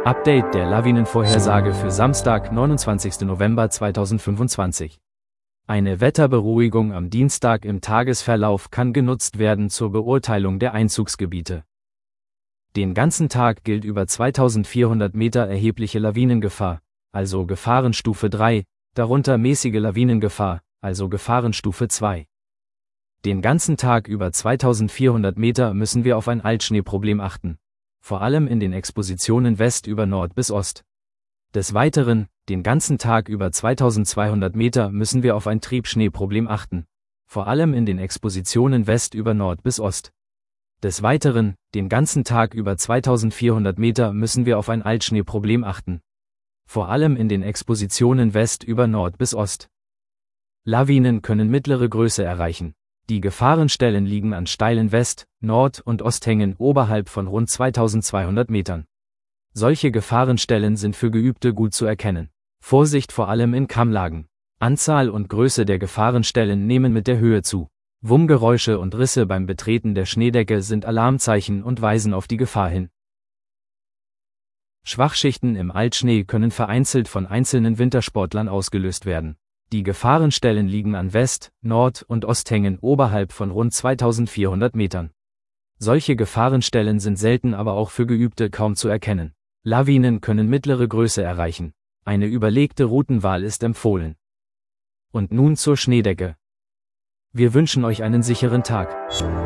Update der Lawinenvorhersage für Samstag, 29. November 2025. Eine Wetterberuhigung am Dienstag im Tagesverlauf kann genutzt werden zur Beurteilung der Einzugsgebiete. Den ganzen Tag gilt über 2400 Meter erhebliche Lawinengefahr, also Gefahrenstufe 3, darunter mäßige Lawinengefahr, also Gefahrenstufe 2. Den ganzen Tag über 2400 Meter müssen wir auf ein Altschneeproblem achten, vor allem in den Expositionen West über Nord bis Ost. Des Weiteren, den ganzen Tag über 2200 Meter müssen wir auf ein Triebschneeproblem achten, vor allem in den Expositionen West über Nord bis Ost. Des Weiteren, den ganzen Tag über 2400 Meter müssen wir auf ein Altschneeproblem achten, vor allem in den Expositionen West über Nord bis Ost. Lawinen können mittlere Größe erreichen. Die Gefahrenstellen liegen an steilen West-, Nord- und Osthängen oberhalb von rund 2200 Metern. Solche Gefahrenstellen sind für Geübte gut zu erkennen. Vorsicht vor allem in Kammlagen. Anzahl und Größe der Gefahrenstellen nehmen mit der Höhe zu. Wummgeräusche und Risse beim Betreten der Schneedecke sind Alarmzeichen und weisen auf die Gefahr hin. Schwachschichten im Altschnee können vereinzelt von einzelnen Wintersportlern ausgelöst werden. Die Gefahrenstellen liegen an West-, Nord- und Osthängen oberhalb von rund 2400 Metern. Solche Gefahrenstellen sind selten, aber auch für Geübte kaum zu erkennen. Lawinen können mittlere Größe erreichen. Eine überlegte Routenwahl ist empfohlen. Und nun zur Schneedecke. Wir wünschen euch einen sicheren Tag.